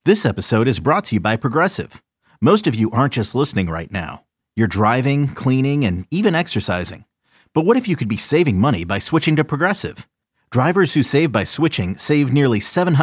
This episode is brought to you by Progressive. Most of you aren't just listening right now. You're driving, cleaning, and even exercising. But what if you could be saving money by switching to Progressive? Drivers who save by switching save nearly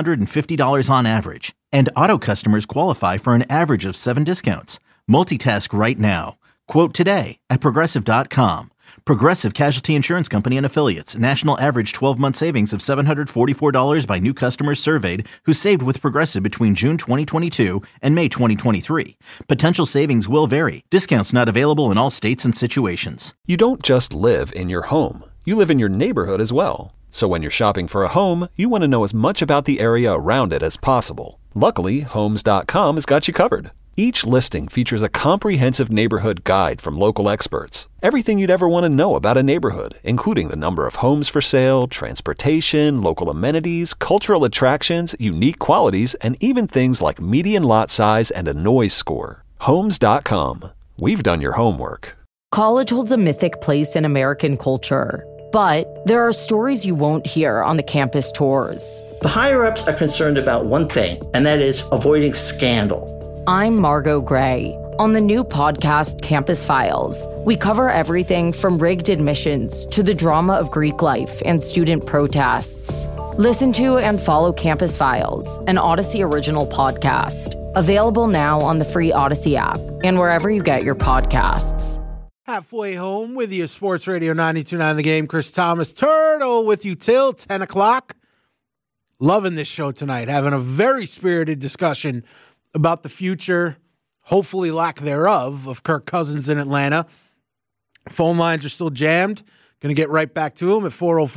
$750 on average. And auto customers qualify for an average of 7 discounts. Multitask right now. Quote today at Progressive.com. Progressive Casualty Insurance Company and Affiliates. National average 12-month savings of $744 by new customers surveyed who saved with Progressive between June 2022 and May 2023. Potential savings will vary. Discounts not available in all states and situations. You don't just live in your home. You live in your neighborhood as well. So when you're shopping for a home, you want to know as much about the area around it as possible. Luckily, Homes.com has got you covered. Each listing features a comprehensive neighborhood guide from local experts. Everything you'd ever want to know about a neighborhood, including the number of homes for sale, transportation, local amenities, cultural attractions, unique qualities, and even things like median lot size and a noise score. Homes.com. We've done your homework. College holds a mythic place in American culture, but there are stories you won't hear on the campus tours. The higher-ups are concerned about one thing, and that is avoiding scandal. I'm Margot Gray. On the new podcast, Campus Files, we cover everything from rigged admissions to the drama of Greek life and student protests. Listen to and follow Campus Files, an Odyssey original podcast. Available now on the free Odyssey app and wherever you get your podcasts. Halfway home with you, Sports Radio 92.9 The Game. Chris Thomas Turtle with you till 10 o'clock. Loving this show tonight. Having a very spirited discussion about the future, hopefully lack thereof, of Kirk Cousins in Atlanta. Phone lines are still jammed. Going to get right back to him at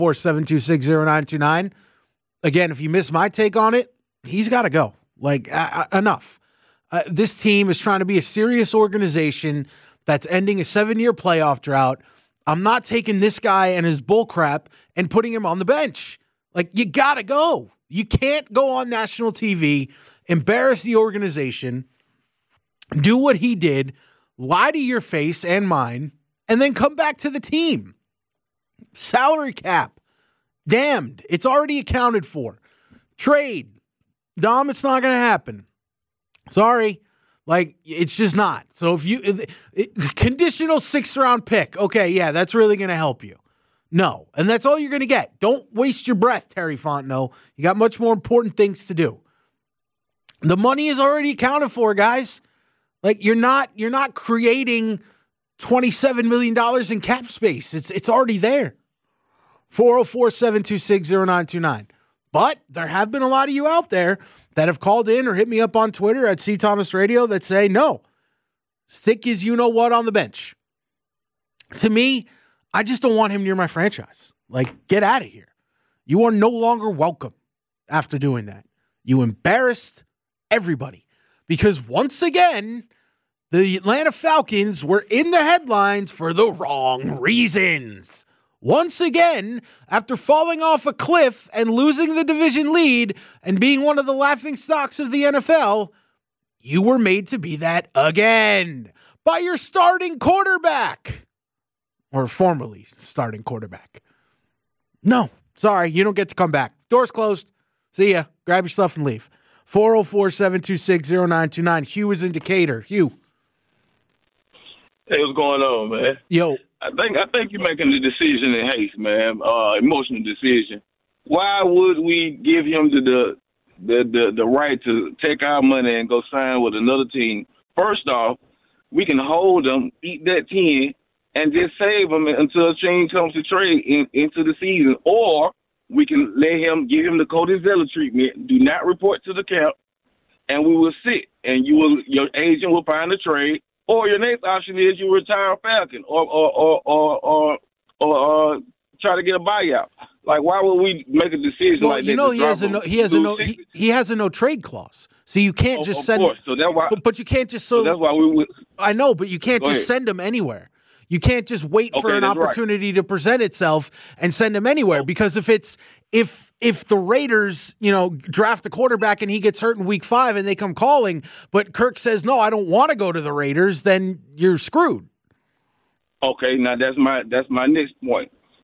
404-726-0929. Again, if you miss my take on it, he's got to go. Enough. This team is trying to be a serious organization that's ending a 7-year playoff drought. I'm not taking this guy and his bull crap and putting him on the bench. You got to go. You can't go on national TV, embarrass the organization, do what he did, lie to your face and mine, and then come back to the team. Salary cap. Damned. It's already accounted for. Trade. Dom, it's not going to happen. Sorry. It's just not. So if you conditional 6th round pick, okay, yeah, that's really going to help you. No, and that's all you're going to get. Don't waste your breath, Terry Fontenot. You got much more important things to do. The money is already accounted for, guys. You're not creating $27 million in cap space. It's already there. 404-726-0929. But there have been a lot of you out there that have called in or hit me up on Twitter at C Thomas Radio that say, no, stick his you-know-what on the bench. To me, I just don't want him near my franchise. Get out of here. You are no longer welcome after doing that. You embarrassed everybody. Because once again, the Atlanta Falcons were in the headlines for the wrong reasons. Once again, after falling off a cliff and losing the division lead and being one of the laughingstocks of the NFL, you were made to be that again by your starting quarterback. Or formerly starting quarterback. No, sorry, you don't get to come back. Door's closed. See ya. Grab your stuff and leave. 404-726-0929. Hugh is in Decatur. Hugh. Hey, what's going on, man? Yo. I think you're making the decision in haste, man. Emotional decision. Why would we give him the right to take our money and go sign with another team? First off, we can hold them, eat that 10, and just save him until a team comes to trade into the season. Or we can give him the Cody Zeller treatment. Do not report to the camp, and we will sit. And your agent will find a trade. Or your next option is you retire a Falcon, or try to get a buyout. Why would we make a decision like that? He has a no trade clause. So you can't just send. Of course. So that's why. But you can't just. So that's why we would. I know, but you can't just send him anywhere. You can't just wait for an opportunity to present itself and send him anywhere. Because if the Raiders, draft a quarterback and he gets hurt in week 5 and they come calling, but Kirk says, no, I don't want to go to the Raiders, then you're screwed. Okay, now that's my next point.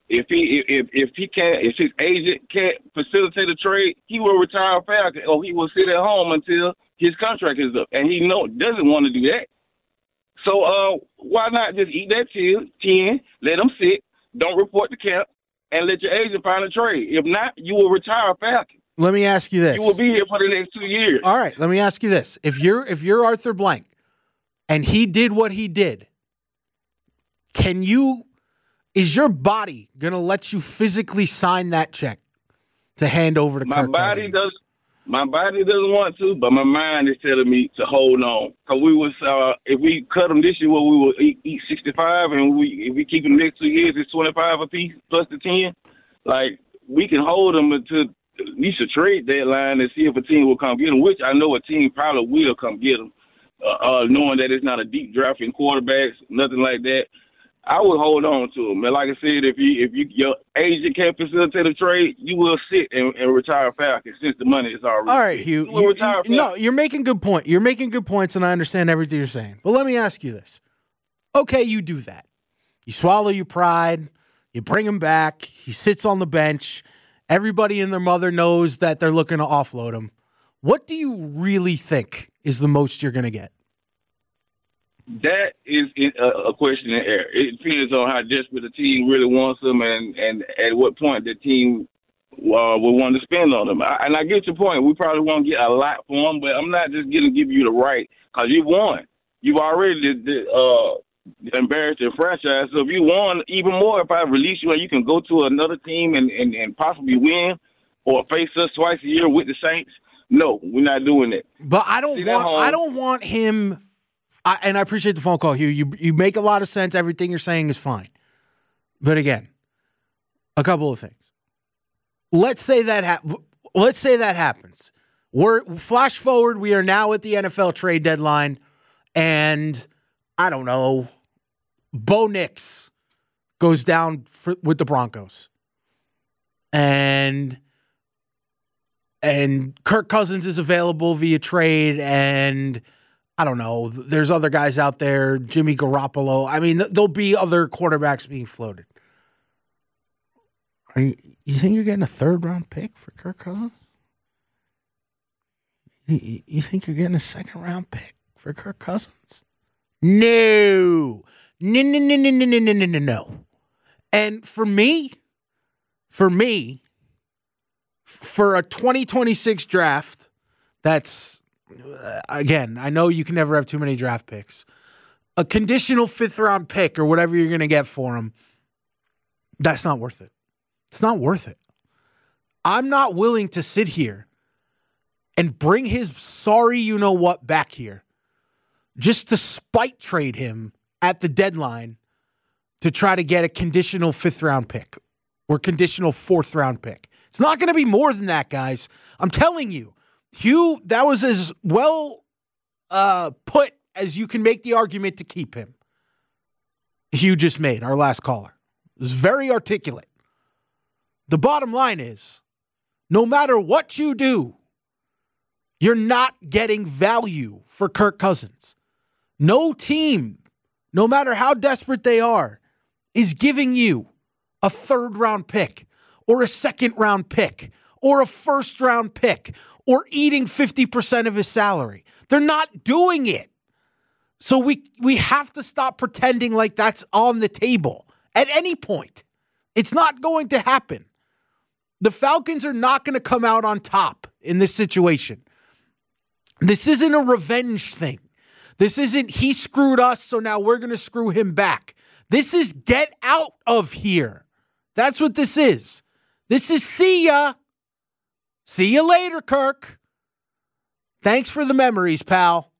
If his agent can't facilitate a trade, he will retire a Falcon, or he will sit at home until his contract is up, and he doesn't want to do that. So why not just eat that 10, let him sit, don't report to camp, and let your agent find a trade. If not, you will retire a Falcon. Let me ask you this: you will be here for the next 2 years. All right, let me ask you this: if you're Arthur Blank, and he did what he did, is your body going to let you physically sign that check to hand over to Kirk Cousins? My body doesn't want to, but my mind is telling me to hold on. Because if we cut them this year, we will eat 65, and if we keep them the next 2 years, it's 25 apiece plus the 10. Like, we can hold them until at least a trade deadline and see if a team will come get them, which I know a team probably will come get them, knowing that it's not a deep draft in quarterbacks, nothing like that. I would hold on to him. And like I said, if your agent can't facilitate a trade, you will sit and retire Falcons since the money is already. All right, Hugh. You're making good point. You're making good points, and I understand everything you're saying. But let me ask you this. Okay, you do that. You swallow your pride. You bring him back. He sits on the bench. Everybody and their mother knows that they're looking to offload him. What do you really think is the most you're going to get? That is a question in air. It depends on how desperate the team really wants them and at what point the team will want to spend on them. And I get your point. We probably won't get a lot for them, but I'm not just going to give you the right because you've won. You've already embarrassed your franchise. So if you won even more, if I release you and you can go to another team and possibly win or face us twice a year with the Saints, no, we're not doing it. But I don't want him. And I appreciate the phone call, Hugh. You make a lot of sense. Everything you're saying is fine. But again, a couple of things. Let's say that happens. Flash forward. We are now at the NFL trade deadline, and I don't know. Bo Nix goes down with the Broncos, and Kirk Cousins is available via trade, and I don't know. There's other guys out there, Jimmy Garoppolo. I mean, there'll be other quarterbacks being floated. You think you're getting a third-round pick for Kirk Cousins? You think you're getting a second-round pick for Kirk Cousins? No. No. And for me, for a 2026 draft, that's... Again, I know you can never have too many draft picks. A conditional 5th-round pick or whatever you're going to get for him, that's not worth it. It's not worth it. I'm not willing to sit here and bring his sorry you-know-what back here just to spite trade him at the deadline to try to get a conditional 5th-round pick or conditional 4th-round pick. It's not going to be more than that, guys. I'm telling you. Hugh, that was as well put as you can make the argument to keep him. Hugh just made, our last caller. It was very articulate. The bottom line is, no matter what you do, you're not getting value for Kirk Cousins. No team, no matter how desperate they are, is giving you a 3rd-round pick or a 2nd-round pick or a 1st-round pick or eating 50% of his salary. They're not doing it. So we have to stop pretending like that's on the table at any point. It's not going to happen. The Falcons are not going to come out on top in this situation. This isn't a revenge thing. This isn't he screwed us, so now we're going to screw him back. This is get out of here. That's what this is. This is see ya. See you later, Kirk. Thanks for the memories, pal.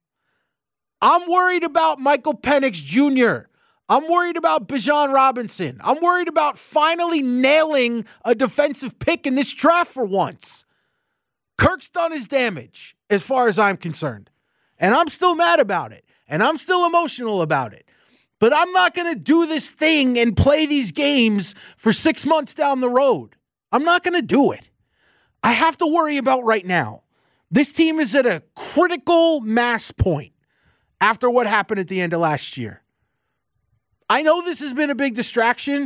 I'm worried about Michael Penix Jr. I'm worried about Bijan Robinson. I'm worried about finally nailing a defensive pick in this draft for once. Kirk's done his damage, as far as I'm concerned. And I'm still mad about it. And I'm still emotional about it. But I'm not going to do this thing and play these games for 6 months down the road. I'm not going to do it. I have to worry about right now. This team is at a critical mass point after what happened at the end of last year. I know this has been a big distraction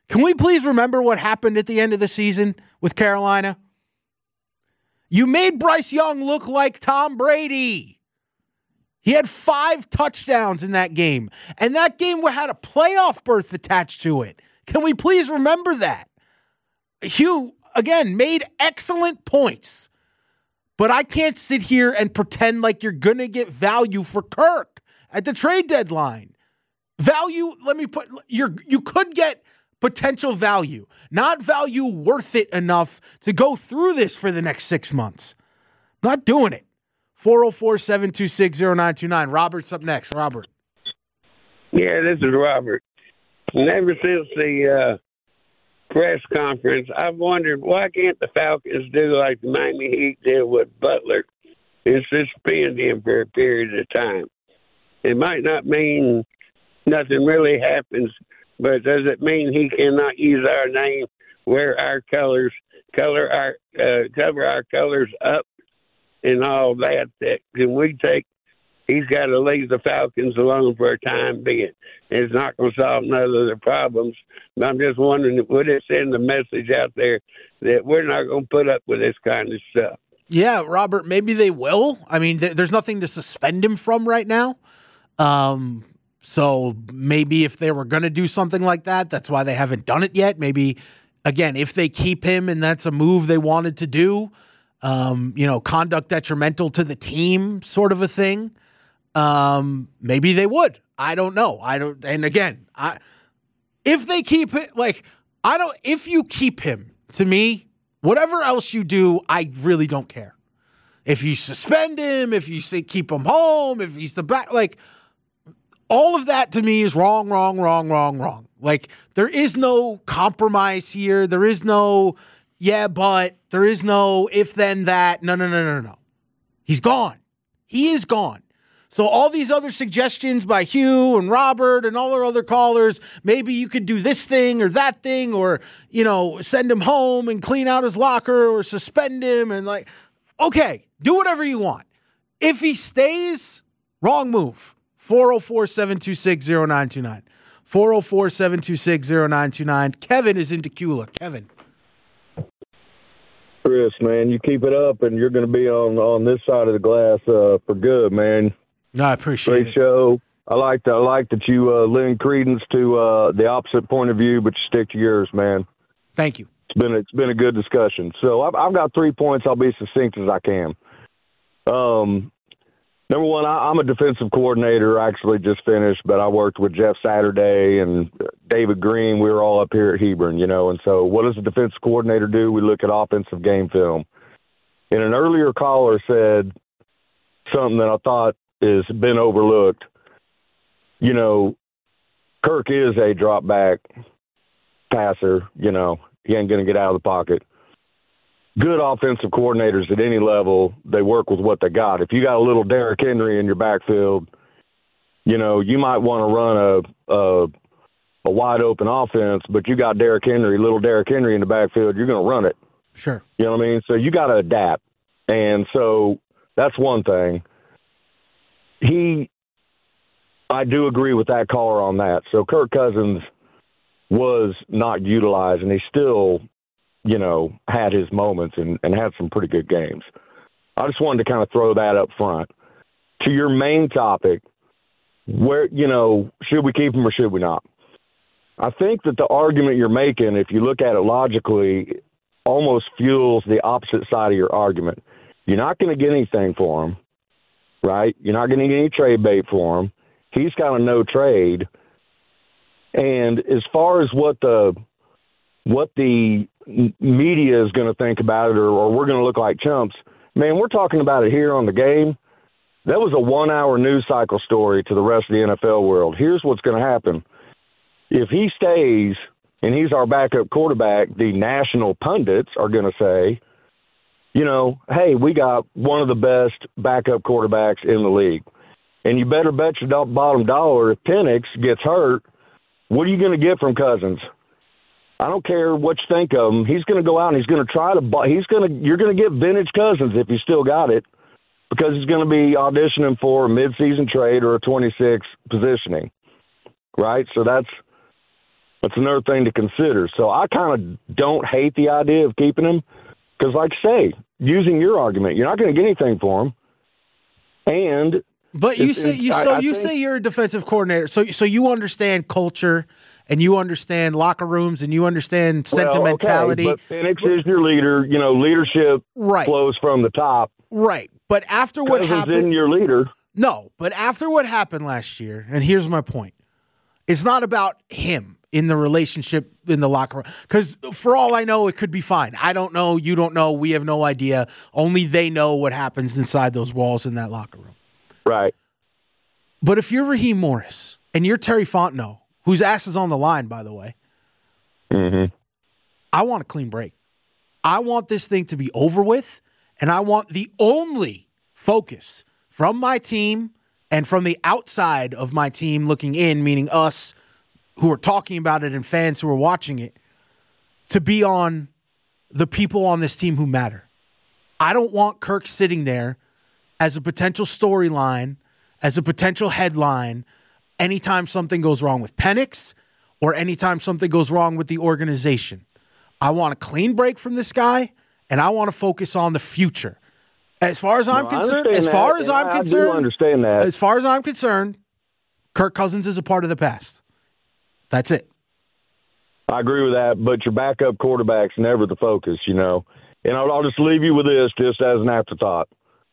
Can we please remember what happened at the end of the season with Carolina? You made Bryce Young look like Tom Brady. He had 5 touchdowns in that game, and that game had a playoff berth attached to it. Can we please remember that? Hugh, again, made excellent points, but I can't sit here and pretend like you're going to get value for Kirk at the trade deadline. Value, you could get potential value, not value worth it enough to go through this for the next 6 months. Not doing it. 404-726-0929. Robert's up next. Robert. Yeah, this is Robert. And ever since the press conference, I've wondered, why can't the Falcons do like the Miami Heat did with Butler and suspend him for a period of time? It might not mean nothing really happens, but does it mean he cannot use our name, wear our colors, cover our colors up, and all that? That can we take? He's got to leave the Falcons alone for a time being. It's not going to solve none of the problems. But I'm just wondering, would it send a message out there that we're not going to put up with this kind of stuff? Yeah, Robert, maybe they will. I mean, there's nothing to suspend him from right now. So maybe if they were going to do something like that, that's why they haven't done it yet. Maybe, again, if they keep him and that's a move they wanted to do, conduct detrimental to the team sort of a thing, maybe they would. I don't know. And again, if they keep it, if you keep him, to me, whatever else you do, I really don't care. If you suspend him, if you say keep him home, if he's the back, all of that to me is wrong. There is no compromise here. There is no, but there is no if then that. No. He's gone. He is gone. So all these other suggestions by Hugh and Robert and all our other callers, maybe you could do this thing or that thing or, send him home and clean out his locker or suspend him and okay, do whatever you want. If he stays, wrong move. 404-726-0929. 404-726-0929. Kevin is in Tequila. Kevin. Chris, man, you keep it up and you're going to be on this side of the glass for good, man. No, I appreciate it. Great show. I like that you lend credence to the opposite point of view, but you stick to yours, man. Thank you. It's been a good discussion. So I've got 3 points. I'll be succinct as I can. Number one, I'm a defensive coordinator. I actually just finished, but I worked with Jeff Saturday and David Green. We were all up here at Hebron, and so what does a defensive coordinator do? We look at offensive game film. And an earlier caller said something that I thought has been overlooked. Kirk is a drop back passer. He ain't going to get out of the pocket. Good offensive coordinators at any level, they work with what they got. If you got a little Derrick Henry in your backfield, you might want to run a wide open offense, but you got little Derrick Henry in the backfield, you're going to run it. Sure. You know what I mean? So you got to adapt. And so that's one thing. I do agree with that caller on that. So Kirk Cousins was not utilized, and he still had his moments and had some pretty good games. I just wanted to kind of throw that up front. To your main topic, where, should we keep him or should we not? I think that the argument you're making, if you look at it logically, almost fuels the opposite side of your argument. You're not going to get anything for him, right? You're not going to get any trade bait for him. He's got a no trade. And as far as what the media is going to think about it or we're going to look like chumps, man, we're talking about it here on the game. That was a 1-hour news cycle story to the rest of the NFL world. Here's what's going to happen. If he stays and he's our backup quarterback, the national pundits are going to say, hey, we got one of the best backup quarterbacks in the league. And you better bet your bottom dollar if Penix gets hurt, what are you going to get from Cousins? I don't care what you think of him. He's going to go out and he's going to try to you're going to get vintage Cousins if you still got it, because he's going to be auditioning for a midseason trade or a 26 positioning, right? So that's That's another thing to consider. So I kind of don't hate the idea of keeping him because, like I say, using your argument, you're not going to get anything for him. But you say you're a defensive coordinator, so you understand culture and you understand locker rooms and you understand sentimentality. Okay, but Penix is your leader. You know, leadership flows from the top. Right. But after what happened, isn't your leader. No, but after what happened last year, and here's my point, it's not about him in the relationship in the locker room. Because for all I know, it could be fine. I don't know. You don't know. We have no idea. Only they know what happens inside those walls in that locker room. Right. But if you're Raheem Morris and you're Terry Fontenot, whose ass is on the line, by the way, I want a clean break. I want this thing to be over with, and I want the only focus from my team and from the outside of my team looking in, meaning us who are talking about it and fans who are watching it, to be on the people on this team who matter. I don't want Kirk sitting there as a potential storyline, as a potential headline, anytime something goes wrong with Penix or anytime something goes wrong with the organization. I want a clean break from this guy, and I want to focus on the future. As far as I'm concerned, I do understand that. As far as I'm concerned, Kirk Cousins is a part of the past. That's it. I agree with that, but your backup quarterback's never the focus, you know. And I'll just leave you with this just as an afterthought.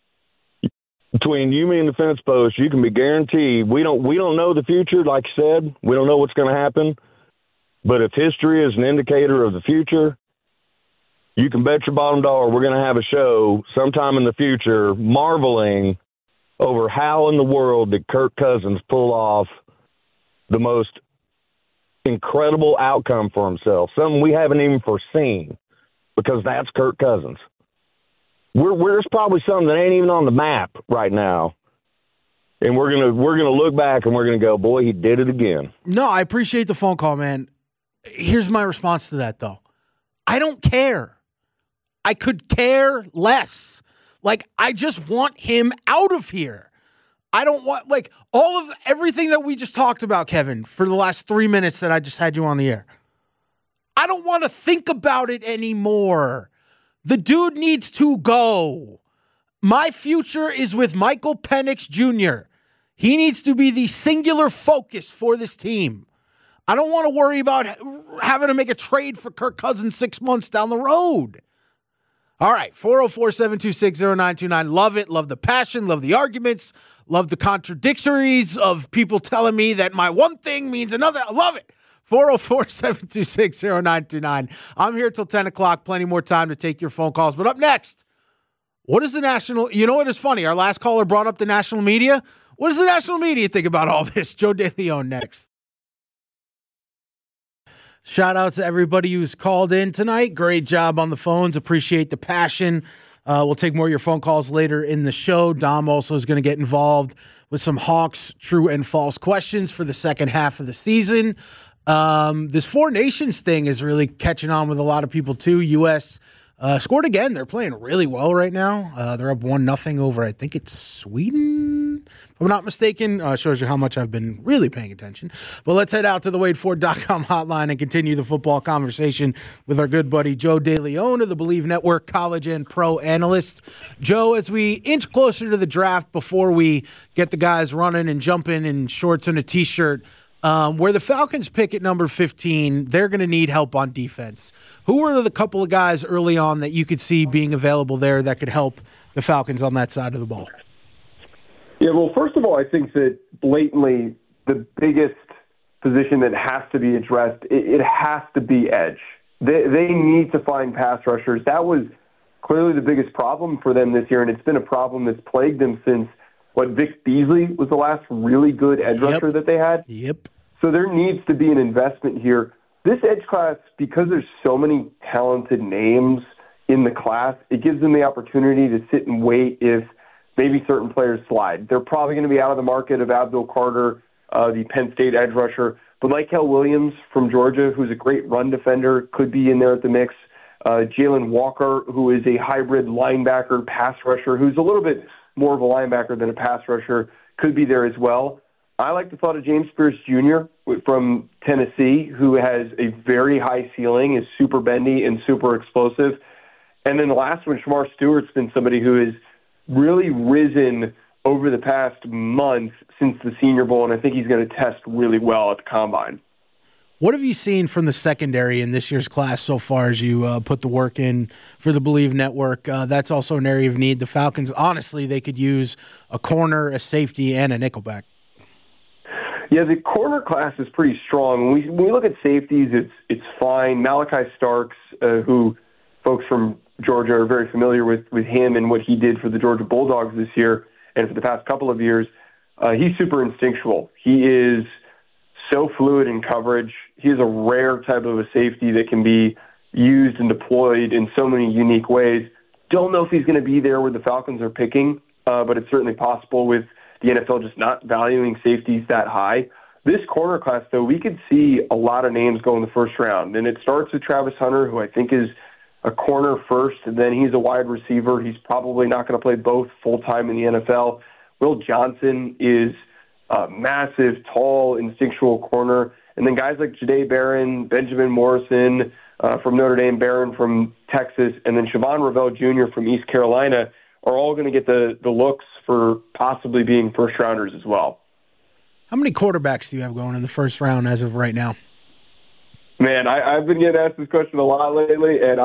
Between you, me, and the fence post, you can be guaranteed we don't know the future, like you said. We don't know what's going to happen. But if history is an indicator of the future, you can bet your bottom dollar we're going to have a show sometime in the future marveling over how in the world did Kirk Cousins pull off the most incredible outcome for himself, something we haven't even foreseen, because that's Kirk Cousins. There's probably something that ain't even on the map right now, and we're gonna look back and we're gonna go, boy, he did it again. No, I appreciate the phone call, man. Here's my response to that, though. I don't care. I could care less. Like, I just want him out of here. I don't want, like, all of everything that we just talked about, Kevin, for the last 3 minutes that I just had you on the air. I don't want to think about it anymore. The dude needs to go. My future is with Michael Penix Jr. He needs to be the singular focus for this team. I don't want to worry about having to make a trade for Kirk Cousins 6 months down the road. All right, 404-726-0929. Love it. Love the passion. Love the arguments. Love the contradictories of people telling me that my one thing means another. I love it. 404-726-0929. I'm here till 10 o'clock. Plenty more time to take your phone calls. But up next, what is the national – you know what is funny? Our last caller brought up the national media. What does the national media think about all this? Joe DeLeon next. Shout out to everybody who's called in tonight. Great job on the phones. Appreciate the passion. We'll take more of your phone calls later in the show. Dom also is going to get involved with some Hawks true and false questions for the second half of the season. This Four Nations thing is really catching on with a lot of people too. U.S. Scored again. They're playing really well right now. They're up 1-0 over, I think it's Sweden, if I'm not mistaken. Shows you how much I've been really paying attention. But let's head out to the WadeFord.com hotline and continue the football conversation with our good buddy Joe DeLeon of the Believe Network, college and pro analyst. Joe, as we inch closer to the draft before we get the guys running and jumping in shorts and a T-shirt, where the Falcons pick at number 15, they're going to need help on defense. Who were the couple of guys early on that you could see being available there that could help the Falcons on that side of the ball? Yeah, well, first of all, I think that blatantly the biggest position that has to be addressed, it has to be edge. They need to find pass rushers. That was clearly the biggest problem for them this year, and it's been a problem that's plagued them since Vic Beasley was the last really good edge rusher that they had. Yep. So there needs to be an investment here. This edge class, because there's so many talented names in the class, it gives them the opportunity to sit and wait if maybe certain players slide. They're probably going to be out of the market of Abdul Carter, the Penn State edge rusher. But Michael Williams from Georgia, who's a great run defender, could be in there at the mix. Jalen Walker, who is a hybrid linebacker, pass rusher, who's a little bit more of a linebacker than a pass rusher, could be there as well. I like the thought of James Spears Jr., from Tennessee, who has a very high ceiling, is super bendy and super explosive. And then the last one, Shamar Stewart's been somebody who has really risen over the past month since the Senior Bowl, and I think he's going to test really well at the Combine. What have you seen from the secondary in this year's class so far as you put the work in for the Believe Network? That's also an area of need. The Falcons, honestly, they could use a corner, a safety, and a nickelback. Yeah, the corner class is pretty strong. When we look at safeties, it's fine. Malachi Starks, who folks from Georgia are very familiar with him and what he did for the Georgia Bulldogs this year and for the past couple of years, he's super instinctual. He is so fluid in coverage. He is a rare type of a safety that can be used and deployed in so many unique ways. Don't know if he's going to be there where the Falcons are picking, but it's certainly possible with the NFL just not valuing safeties that high. This corner class, though, we could see a lot of names go in the first round. And it starts with Travis Hunter, who I think is a corner first, and then he's a wide receiver. He's probably not going to play both full-time in the NFL. Will Johnson is a massive, tall, instinctual corner. And then guys like Jahdae Barron, Benjamin Morrison from Notre Dame, Barron from Texas, and then Siobhan Revelle Jr. from East Carolina are all going to get the looks for possibly being first-rounders as well. How many quarterbacks do you have going in the first round as of right now? Man, I've been getting asked this question a lot lately, and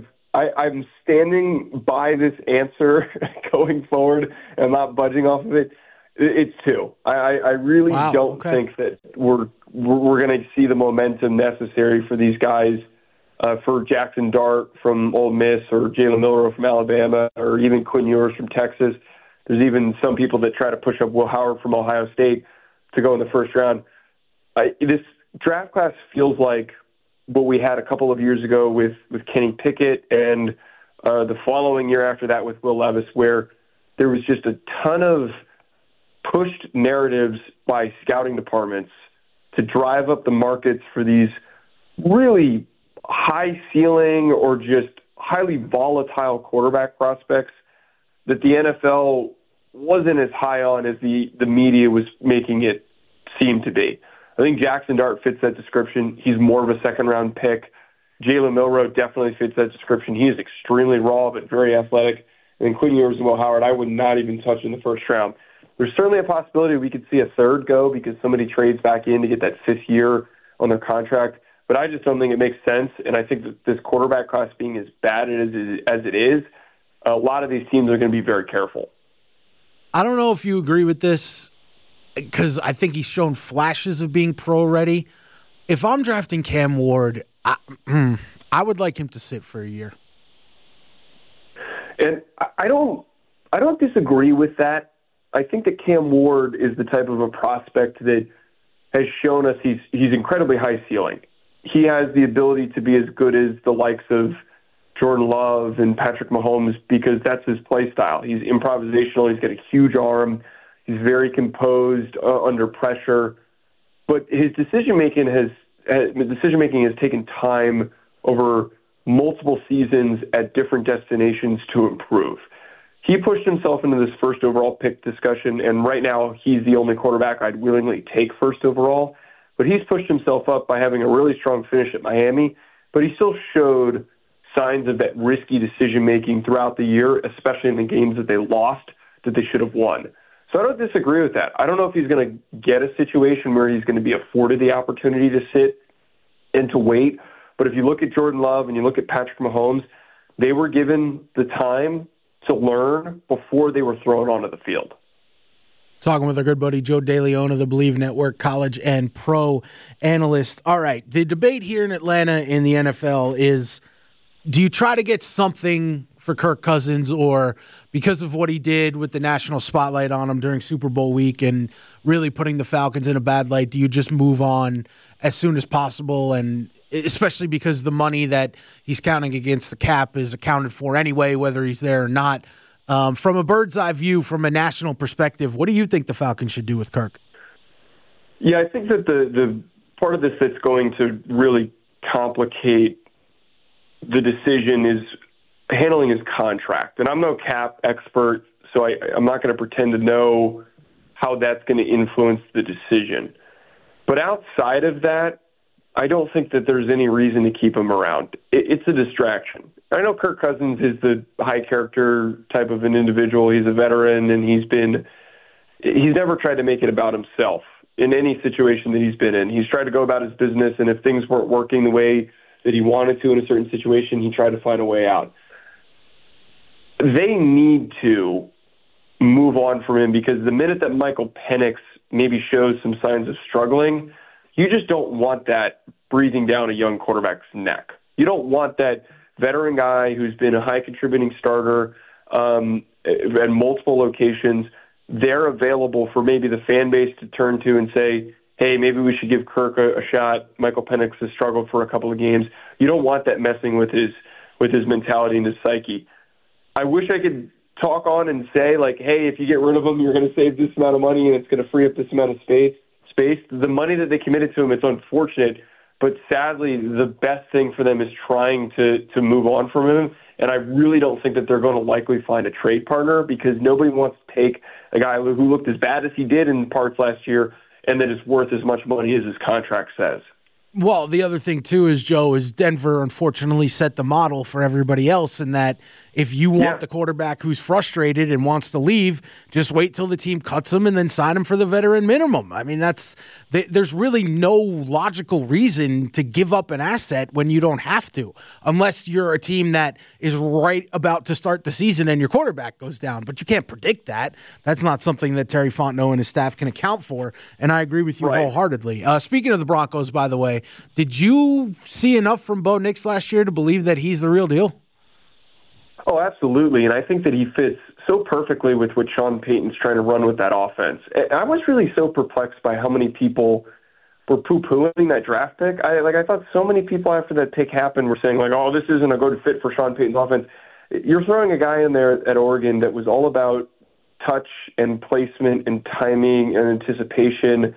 I'm standing by this answer going forward and not budging off of it. It's 2. I really don't think that we're going to see the momentum necessary for these guys, for Jackson Dart from Ole Miss or Jalen Milroe from Alabama or even Quinn Ewers from Texas. There's even some people that try to push up Will Howard from Ohio State to go in the first round. This draft class feels like what we had a couple of years ago with Kenny Pickett and the following year after that with Will Levis, where there was just a ton of pushed narratives by scouting departments to drive up the markets for these really high ceiling or just highly volatile quarterback prospects that the NFL wasn't as high on as the media was making it seem to be. I think Jackson Dart fits that description. He's more of a second-round pick. Jalen Milroe definitely fits that description. He is extremely raw but very athletic. And then Quinn Ewers and Will Howard, I would not even touch in the first round. There's certainly a possibility we could see a third go because somebody trades back in to get that 5th year on their contract. But I just don't think it makes sense. And I think that this quarterback class being as bad as it is, a lot of these teams are going to be very careful. I don't know if you agree with this because I think he's shown flashes of being pro-ready. If I'm drafting Cam Ward, I would like him to sit for a year. And I don't disagree with that. I think that Cam Ward is the type of a prospect that has shown us he's incredibly high ceiling. He has the ability to be as good as the likes of Jordan Love and Patrick Mahomes because that's his play style. He's improvisational. He's got a huge arm. He's very composed under pressure. But his decision-making has taken time over multiple seasons at different destinations to improve. He pushed himself into this first overall pick discussion, and right now he's the only quarterback I'd willingly take first overall. But he's pushed himself up by having a really strong finish at Miami, but he still showed signs of that risky decision-making throughout the year, especially in the games that they lost that they should have won. So I don't disagree with that. I don't know if he's going to get a situation where he's going to be afforded the opportunity to sit and to wait. But if you look at Jordan Love and you look at Patrick Mahomes, they were given the time to learn before they were thrown onto the field. Talking with our good buddy Joe DeLeon of the Believe Network, college and pro analyst. All right, the debate here in Atlanta in the NFL is, do you try to get something for Kirk Cousins, or because of what he did with the national spotlight on him during Super Bowl week and really putting the Falcons in a bad light, do you just move on as soon as possible? And especially because the money that he's counting against the cap is accounted for anyway, whether he's there or not. From a bird's eye view, from a national perspective, what do you think the Falcons should do with Kirk? Yeah, I think that the part of this that's going to really complicate the decision is handling his contract. And I'm no cap expert, so I'm not going to pretend to know how that's going to influence the decision. But outside of that, I don't think that there's any reason to keep him around. It's a distraction. I know Kirk Cousins is the high character type of an individual. He's a veteran, and he's never tried to make it about himself in any situation that he's been in. He's tried to go about his business, and if things weren't working the way that he wanted to in a certain situation, he tried to find a way out. They need to move on from him, because the minute that Michael Penix maybe shows some signs of struggling, you just don't want that breathing down a young quarterback's neck. You don't want that veteran guy who's been a high contributing starter at multiple locations. They're available for maybe the fan base to turn to and say, hey, maybe we should give Kirk a shot. Michael Penix has struggled for a couple of games. You don't want that messing with his mentality and his psyche. I wish I could talk on and say, like, hey, if you get rid of him, you're going to save this amount of money and it's going to free up this amount of space. The money that they committed to him, it's unfortunate, but sadly, the best thing for them is trying to move on from him. And I really don't think that they're going to likely find a trade partner, because nobody wants to take a guy who looked as bad as he did in parts last year and that is worth as much money as his contract says. Well, the other thing, too, is, Joe, is Denver unfortunately set the model for everybody else, in that if you want the quarterback who's frustrated and wants to leave, just wait till the team cuts him and then sign him for the veteran minimum. I mean, there's really no logical reason to give up an asset when you don't have to, unless you're a team that is right about to start the season and your quarterback goes down. But you can't predict that. That's not something that Terry Fontenot and his staff can account for, and I agree with you wholeheartedly. Speaking of the Broncos, by the way, did you see enough from Bo Nix last year to believe that he's the real deal? Oh, absolutely. And I think that he fits so perfectly with what Sean Payton's trying to run with that offense. I was really so perplexed by how many people were poo-pooing that draft pick. I thought so many people after that pick happened were saying, like, oh, this isn't a good fit for Sean Payton's offense. You're throwing a guy in there at Oregon that was all about touch and placement and timing and anticipation.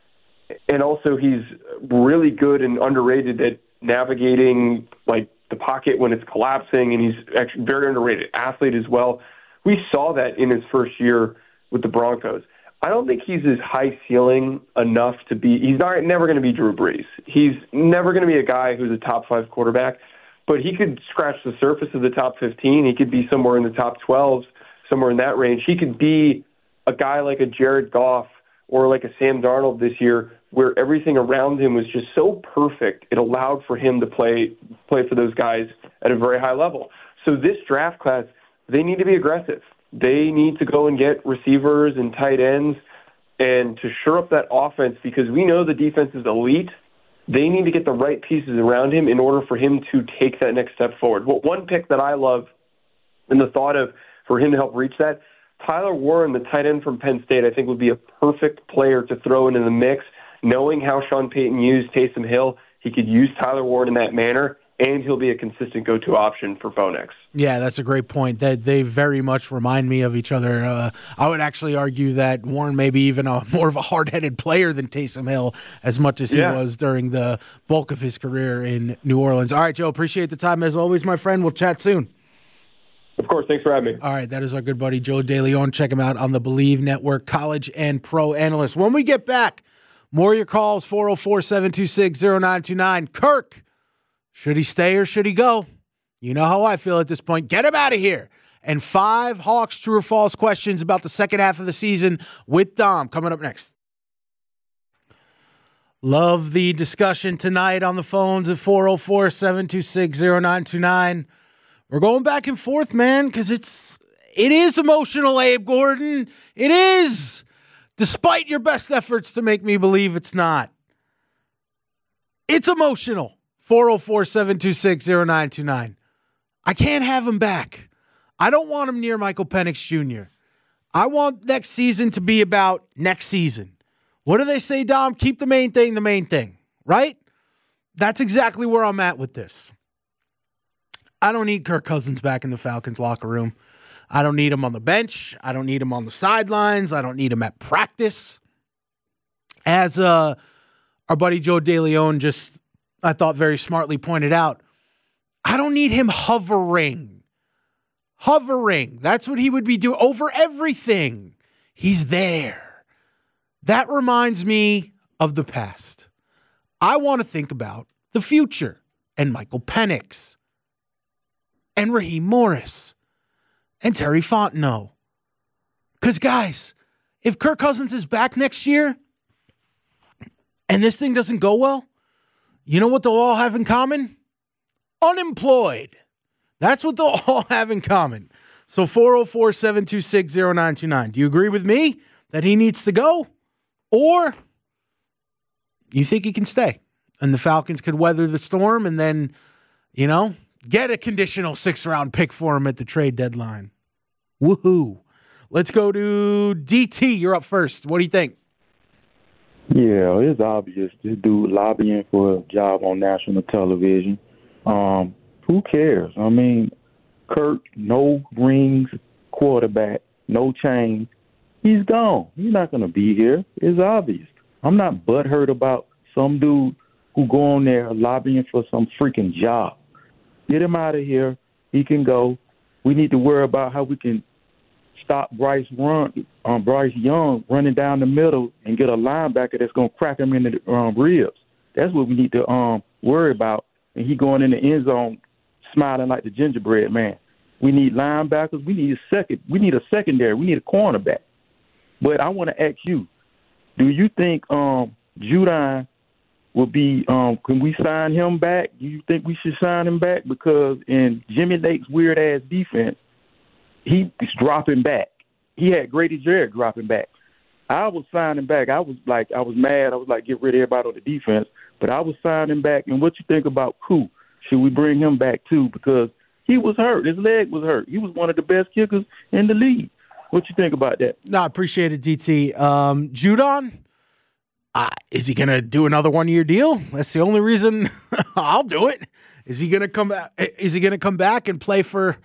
And also he's really good and underrated at navigating, like, the pocket when it's collapsing, and he's actually very underrated athlete as well. We saw that in his first year with the Broncos. I don't think he's as high ceiling enough to be – he's never going to be Drew Brees. He's never going to be a guy who's a top 5 quarterback, but he could scratch the surface of the top 15. He could be somewhere in the top 12, somewhere in that range. He could be a guy like a Jared Goff or like a Sam Darnold this year, where everything around him was just so perfect, it allowed for him to play for those guys at a very high level. So this draft class, they need to be aggressive. They need to go and get receivers and tight ends and to shore up that offense, because we know the defense is elite. They need to get the right pieces around him in order for him to take that next step forward. Well, one pick that I love, and the thought of for him to help reach that, Tyler Warren, the tight end from Penn State, I think would be a perfect player to throw into the mix. Knowing how Sean Payton used Taysom Hill, he could use Tyler Warren in that manner, and he'll be a consistent go-to option for Bo Nix. Yeah, that's a great point. That they very much remind me of each other. I would actually argue that Warren may be even more of a hard-headed player than Taysom Hill, as much as he was during the bulk of his career in New Orleans. All right, Joe, appreciate the time as always, my friend. We'll chat soon. Of course. Thanks for having me. All right, that is our good buddy Joe DeLeon. Check him out on the Believe Network, college and pro analyst. When we get back, more of your calls, 404-726-0929. Kirk, should he stay or should he go? You know how I feel at this point. Get him out of here. And 5 Hawks true or false questions about the second half of the season with Dom coming up next. Love the discussion tonight on the phones at 404-726-0929. We're going back and forth, man, because it is emotional, Abe Gordon. It is. Despite your best efforts to make me believe it's not. It's emotional. 404-726-0929. I can't have him back. I don't want him near Michael Penix Jr. I want next season to be about next season. What do they say, Dom? Keep the main thing, right? That's exactly where I'm at with this. I don't need Kirk Cousins back in the Falcons locker room. I don't need him on the bench. I don't need him on the sidelines. I don't need him at practice. As our buddy Joe DeLeon just, I thought, very smartly pointed out, I don't need him hovering. That's what he would be doing over everything. He's there. That reminds me of the past. I want to think about the future and Michael Penix and Raheem Morris and Terry Fontenot. Because, guys, if Kirk Cousins is back next year and this thing doesn't go well, you know what they'll all have in common? Unemployed. That's what they'll all have in common. So 404-726-0929. Do you agree with me that he needs to go? Or you think he can stay and the Falcons could weather the storm and then, get a conditional 6th-round pick for him at the trade deadline? Woohoo. Let's go to DT. You're up first. What do you think? Yeah, it's obvious. This dude lobbying for a job on national television. Who cares? I mean, Kirk, no rings, quarterback, no chains. He's gone. He's not going to be here. It's obvious. I'm not butthurt about some dude who go on there lobbying for some freaking job. Get him out of here. He can go. We need to worry about how we can stop Bryce Young running down the middle and get a linebacker that's going to crack him in the ribs. That's what we need to worry about. And he going in the end zone smiling like the gingerbread man. We need linebackers. We need a secondary. We need a cornerback. But I want to ask you, do you think Judon will be can we sign him back? Do you think we should sign him back? Because in Jimmy Lake's weird-ass defense, he's dropping back. He had Grady Jarrett dropping back. I was signing back. I was mad. I was like, get rid of everybody on the defense. But I was signing back. And what you think about Koo? Should we bring him back too? Because he was hurt. His leg was hurt. He was one of the best kickers in the league. What you think about that? No, I appreciate it, DT. Judon, is he going to do another 1-year deal? That's the only reason I'll do it. Is he going to come back? Is he going to come back and play for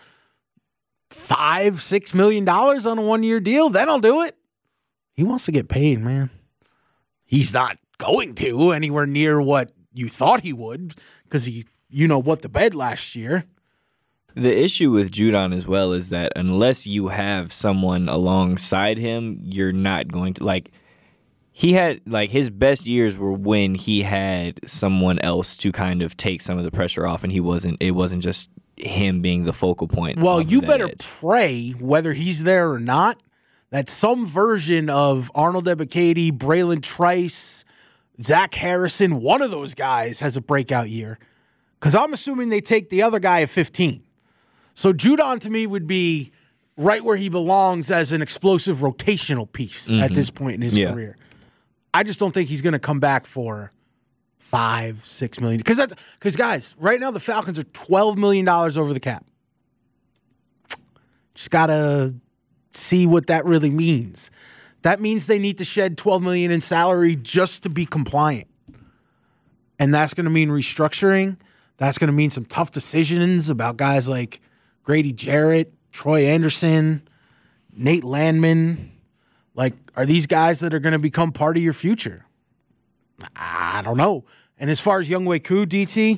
$5-6 million on a 1-year deal? Then I'll do it. He wants to get paid, man. He's not going to anywhere near what you thought he would because he, what the bed last year. The issue with Judon as well is that unless you have someone alongside him, you're not going to he had his best years were when he had someone else to kind of take some of the pressure off, and it wasn't just him being the focal point. Well, you better pray, whether he's there or not, that some version of Arnold Ebiketie, Braylon Trice, Zach Harrison, one of those guys has a breakout year. Because I'm assuming they take the other guy at 15. So Judon to me would be right where he belongs as an explosive rotational piece at this point in his career. I just don't think he's going to come back for $5-6 million. Because guys, right now the Falcons are $12 million over the cap. Just got to see what that really means. That means they need to shed $12 million in salary just to be compliant. And that's going to mean restructuring. That's going to mean some tough decisions about guys like Grady Jarrett, Troy Anderson, Nate Landman. Are these guys that are going to become part of your future? I don't know. And as far as Younghoe Koo, DT,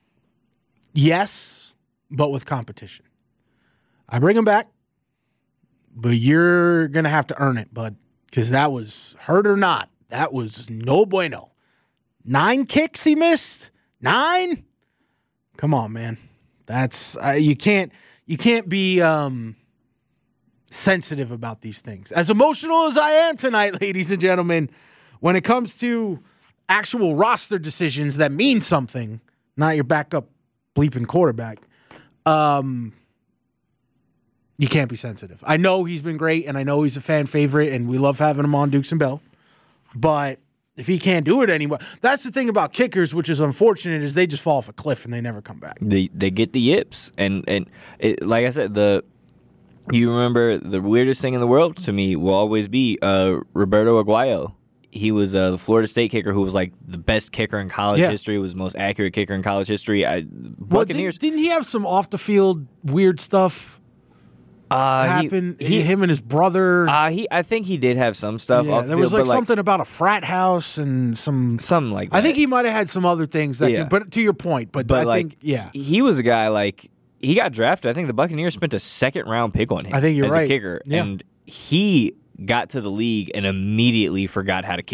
yes, but with competition. I bring him back, but you're going to have to earn it, bud, because that was, hurt or not, that was no bueno. 9 kicks he missed? 9? Come on, man. That's you can't be sensitive about these things. As emotional as I am tonight, ladies and gentlemen, when it comes to actual roster decisions that mean something, not your backup bleeping quarterback, you can't be sensitive. I know he's been great, and I know he's a fan favorite, and we love having him on Dukes and Bell, but if he can't do it anymore, that's the thing about kickers, which is unfortunate, is they just fall off a cliff and they never come back. They get the yips, and like I said, you remember the weirdest thing in the world to me will always be Roberto Aguayo. He was the Florida State kicker who was the best kicker in college history, was the most accurate kicker in college history. Buccaneers. Didn't he have some off the field weird stuff? Happened. Him and his brother. I think he did have some stuff. Yeah, off there the was field, something about a frat house and something like that. I think he might have had some other things that. But to your point, but I think he was a guy he got drafted. I think the Buccaneers spent a 2nd-round pick on him. I think you're as right. a kicker, yeah. and he got to the league and immediately forgot how to kick.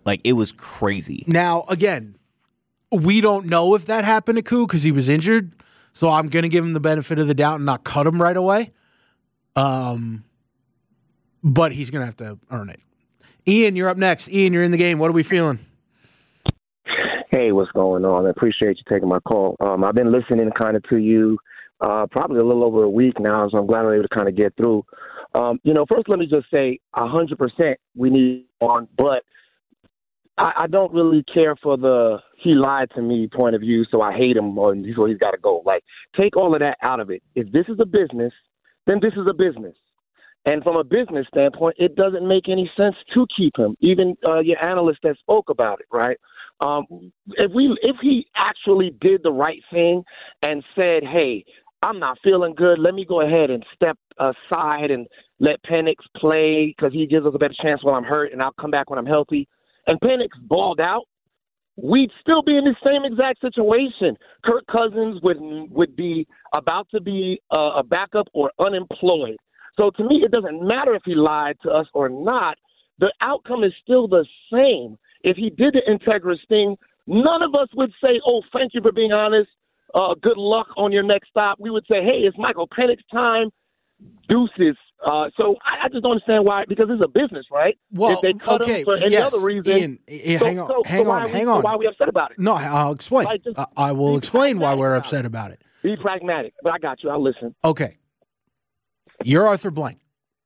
Like, it was crazy. Now, again, we don't know if that happened to Koo because he was injured, so I'm going to give him the benefit of the doubt and not cut him right away. But he's going to have to earn it. Ian, you're up next. Ian, you're in the game. What are we feeling? Hey, what's going on? I appreciate you taking my call. I've been listening kind of to you probably a little over a week now, so I'm glad I'm able to kind of get through. First let me just say 100% we need on, but I don't really care for the he lied to me point of view, so I hate him or so he's got to go. Like, take all of that out of it. If this is a business, then this is a business. And from a business standpoint, it doesn't make any sense to keep him. Even your analyst that spoke about it, right? If he actually did the right thing and said, hey, I'm not feeling good, let me go ahead and step aside and let Penix play because he gives us a better chance when I'm hurt and I'll come back when I'm healthy, and Penix balled out, we'd still be in the same exact situation. Kirk Cousins would be about to be a backup or unemployed. So to me, it doesn't matter if he lied to us or not. The outcome is still the same. If he did the integrous thing, none of us would say, oh, thank you for being honest. Good luck on your next stop. We would say, hey, it's Michael Penix time. Deuces. So I just don't understand why, because it's a business, right? Well, if they cut him for any other reason. Ian, hang on. Why are we upset about it? No, I'll explain. I will explain why we're upset about it. Be pragmatic, but I got you. I'll listen. Okay. You're Arthur Blank.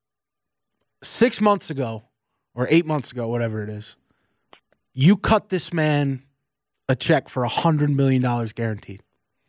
6 months ago, or 8 months ago, whatever it is, you cut this man a check for $100 million guaranteed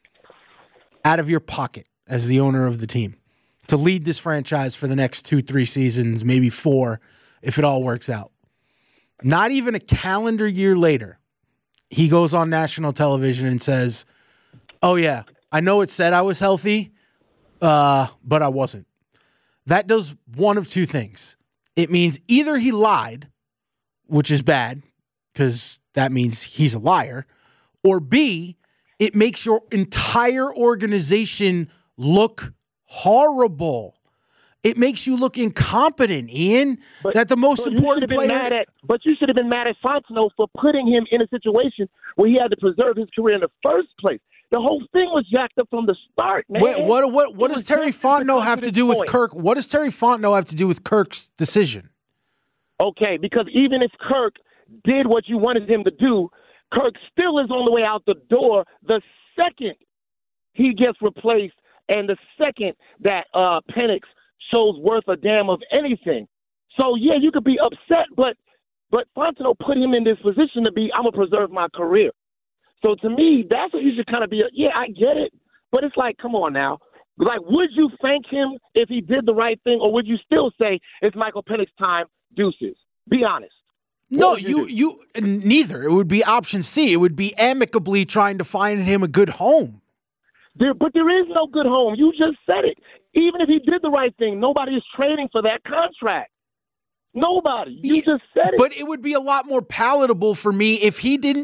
out of your pocket as the owner of the team to lead this franchise for the next 2-3 seasons, maybe 4, if it all works out. Not even a calendar year later, he goes on national television and says, oh, yeah, I know it said I was healthy, but I wasn't. That does one of two things. It means either he lied, which is bad, because that means he's a liar, or B, it makes your entire organization look horrible. It makes you look incompetent, Ian. That the most important player. But you should have been mad at Fontenot for putting him in a situation where he had to preserve his career in the first place. The whole thing was jacked up from the start, man. Wait, what does Terry Fontenot have to do with Kirk? What does Terry Fontenot have to do with Kirk's decision? Okay, because even if Kirk did what you wanted him to do, Kirk still is on the way out the door the second he gets replaced and the second that Penix shows worth a damn of anything. So, yeah, you could be upset, but Fontenot put him in this position to be, I'm going to preserve my career. So to me, that's what you should kind of be. Yeah, I get it. But it's like, come on now. Like, would you thank him if he did the right thing, or would you still say it's Michael Penix time, deuces? Be honest. No, you neither. It would be option C. It would be amicably trying to find him a good home. But there is no good home. You just said it. Even if he did the right thing, nobody is trading for that contract. Nobody. You just said it. But it would be a lot more palatable for me if he didn't.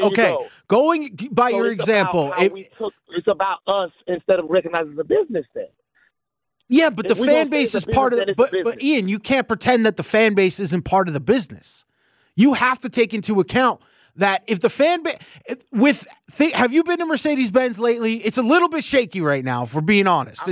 Going by your example, it's about us instead of recognizing the business then. Yeah, but the fan base is part of it. But Ian, you can't pretend that the fan base isn't part of the business. You have to take into account that if the fan base have you been to Mercedes-Benz lately? It's a little bit shaky right now, if we're being honest.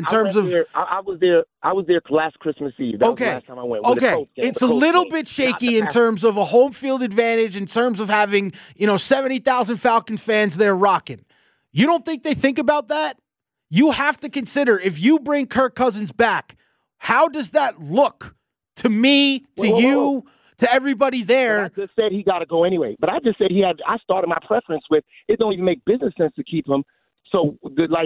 I was there last Christmas Eve. That was the last time I went. It's a little bit shaky in terms of a home field advantage, in terms of having 70,000 Falcons fans there rocking. You don't think they think about that? You have to consider, if you bring Kirk Cousins back, how does that look to me, to you, to everybody there? But I just said he got to go anyway. But I just said I started my preference with, it don't even make business sense to keep him. So, there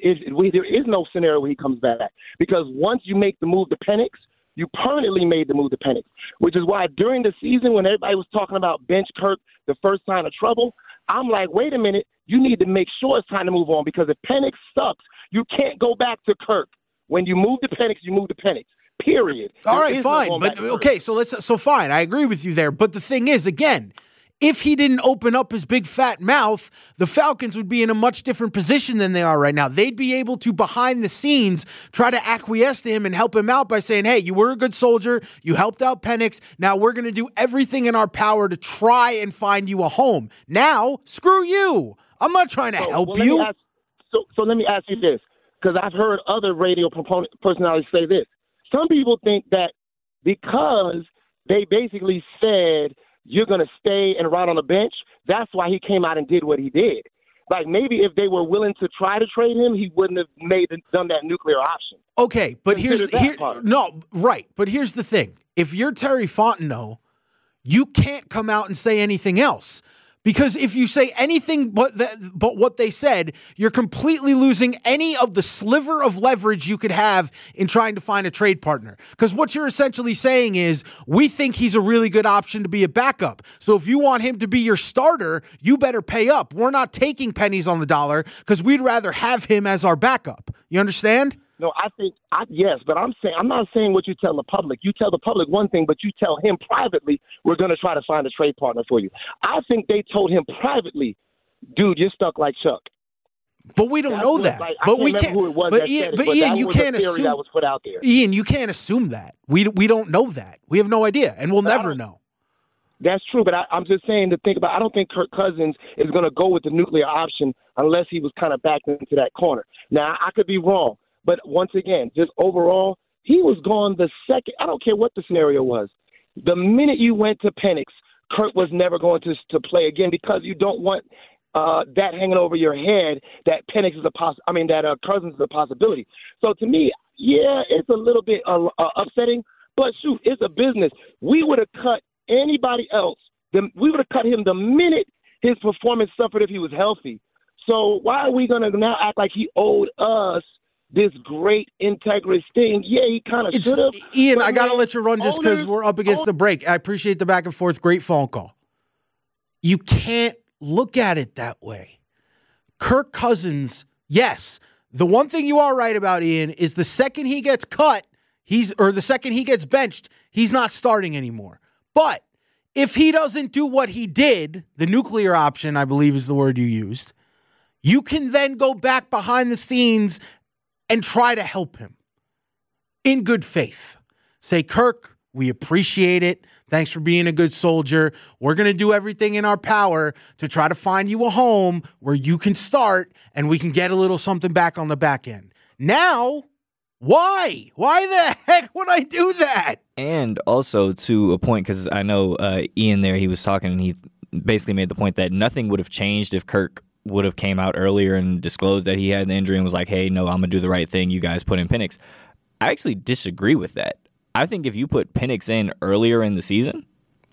is no scenario where he comes back. Because once you make the move to Penix, you permanently made the move to Penix, which is why during the season when everybody was talking about bench Kirk, the first sign of trouble, I'm like, wait a minute, you need to make sure it's time to move on, because if Penix sucks, you can't go back to Kirk. When you move to Penix, you move to Penix. Period. All right, fine. But okay, so fine. I agree with you there. But the thing is, again, if he didn't open up his big fat mouth, the Falcons would be in a much different position than they are right now. They'd be able to, behind the scenes, try to acquiesce to him and help him out by saying, hey, you were a good soldier. You helped out Penix. Now we're going to do everything in our power to try and find you a home. Now, screw you. I'm not trying to help you. So let me ask you this, because I've heard other radio personalities say this. Some people think that because they basically said, you're going to stay and ride on the bench, that's why he came out and did what he did. Like, maybe if they were willing to try to trade him, he wouldn't have done that nuclear option. Okay, but here's the thing. If you're Terry Fontenot, you can't come out and say anything else. Because if you say anything but what they said, you're completely losing any of the sliver of leverage you could have in trying to find a trade partner. Because what you're essentially saying is, we think he's a really good option to be a backup. So if you want him to be your starter, you better pay up. We're not taking pennies on the dollar because we'd rather have him as our backup. You understand? No, yes, but I'm not saying what you tell the public. You tell the public one thing, but you tell him privately, we're going to try to find a trade partner for you. I think they told him privately, dude, you're stuck like Chuck. But we don't know that. But we can't. But Ian, you can't assume that was put out there. Ian, you can't assume that. We don't know that. We have no idea, and we'll never know. That's true, but I'm just saying to think about. I don't think Kirk Cousins is going to go with the nuclear option unless he was kind of backed into that corner. Now, I could be wrong. But once again, just overall, he was gone the second. I don't care what the scenario was. The minute you went to Penix, Kirk was never going to play again because you don't want that hanging over your head that Penix is that Cousins is a possibility. So to me, yeah, it's a little bit upsetting. But shoot, it's a business. We would have cut anybody else. We would have cut him the minute his performance suffered if he was healthy. So why are we going to now act like he owed us this great integrous thing? Yeah, he kind of should have. Ian, I got to let you run just because we're up against the break. I appreciate the back and forth. Great phone call. You can't look at it that way. Kirk Cousins, yes. The one thing you are right about, Ian, is the second he gets cut, the second he gets benched, he's not starting anymore. But if he doesn't do what he did, the nuclear option, I believe is the word you used, you can then go back behind the scenes and try to help him in good faith. Say, Kirk, we appreciate it. Thanks for being a good soldier. We're going to do everything in our power to try to find you a home where you can start and we can get a little something back on the back end. Now, why? Why the heck would I do that? And also to a point, because I know Ian there, he was talking and he basically made the point that nothing would have changed if Kirk would have came out earlier and disclosed that he had the injury and was like, hey, no, I'm going to do the right thing. You guys put in Penix. I actually disagree with that. I think if you put Penix in earlier in the season,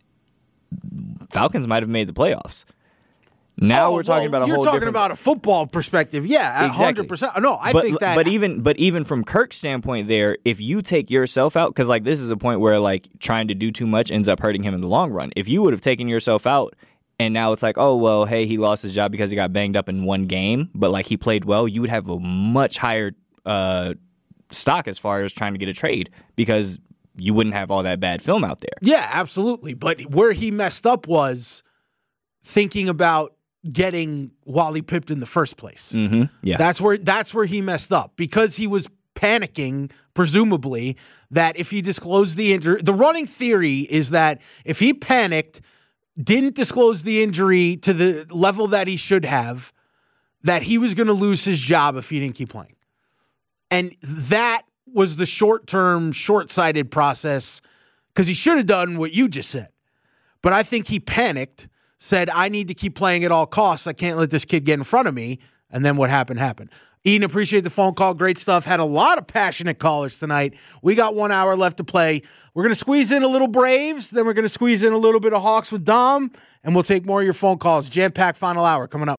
Falcons might have made the playoffs. Now we're talking about a whole different... You're talking about a football perspective. Yeah, exactly. 100%. No, I think that... But even from Kirk's standpoint there, if you take yourself out, because like this is a point where like trying to do too much ends up hurting him in the long run. If you would have taken yourself out and now it's like, oh, well, hey, he lost his job because he got banged up in one game, but like he played well, you would have a much higher stock as far as trying to get a trade because you wouldn't have all that bad film out there. Yeah, absolutely. But where he messed up was thinking about getting Wally pipped in the first place. Mm-hmm. Yeah, that's where he messed up because he was panicking, presumably, that if he disclosed the injury, the running theory is that if he panicked, didn't disclose the injury to the level that he should have, that he was going to lose his job if he didn't keep playing. And that was the short-term, short-sighted process because he should have done what you just said. But I think he panicked, said, I need to keep playing at all costs. I can't let this kid get in front of me. And then what happened, happened. Ian, appreciate the phone call. Great stuff. Had a lot of passionate callers tonight. We got 1 hour left to play. We're going to squeeze in a little Braves. Then we're going to squeeze in a little bit of Hawks with Dom. And we'll take more of your phone calls. Jam-packed final hour coming up.